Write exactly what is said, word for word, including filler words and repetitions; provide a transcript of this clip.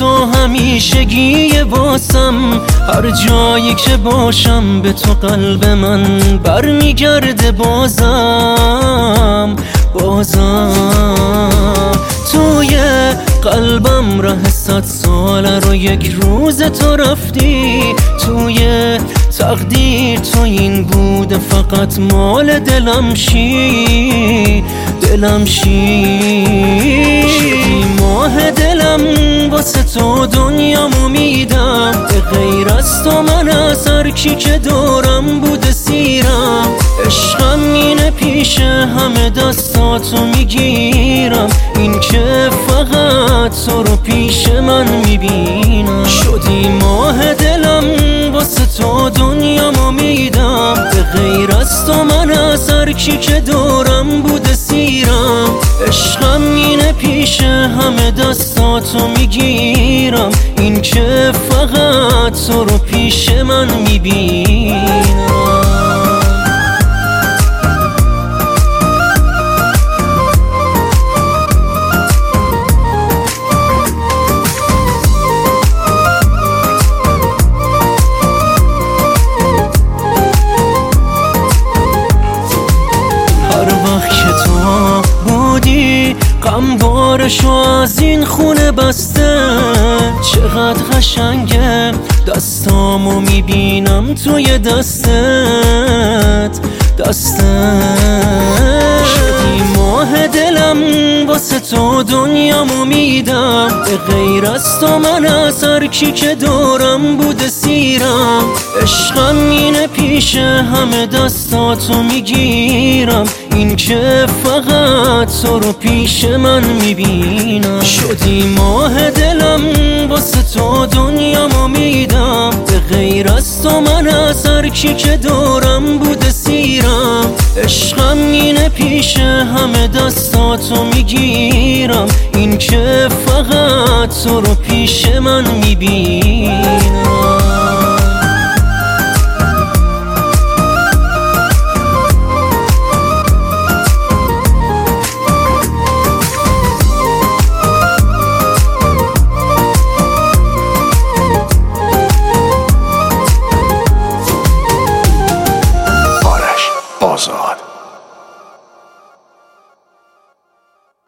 تو همیشگی واسم، هر جایی که باشم به تو قلب من برمیگرده بازم بازم. توی قلبم ره صد ساله رو یک روز تو رفتی، توی تقدیر تو این بوده فقط مال دلم شی دلم شی. شدی ماه دلم واسه تو دنیامو میدم، به غیر از تو من از هر کی که دورم بوده سیرم. عشقم اینه پیش همه دستاتو میگیرم، این که فقط تو رو پیش من میبینم. شدی ماه دلم واسه تو دنیامو میدم، به غیر از تو من از هر کی که دورم بوده سیرم. عشقم اینه پیش همه دستاتو میگیرم، این که فقط تو رو پیش من میبینم. غم بارشو از این خونه بسته، چقدر قشنگه دستامو میبینم توی دستت دستت. شدی ماه دلم واسه تو دنیامو میدم، به غیر از تو من از هر کی که دورم بوده سیرم. عشقم اینه پیش همه دستاتو میگیرم، این که فقط تو رو پیش من میبینم. شدی ماه دلم واسه تو دنیامو میدم، به غیر از تو من از هر کی که دورم بوده سیرم. عشقم اینه پیش همه دستاتو میگیرم، این که فقط تو رو پیش من میبینم.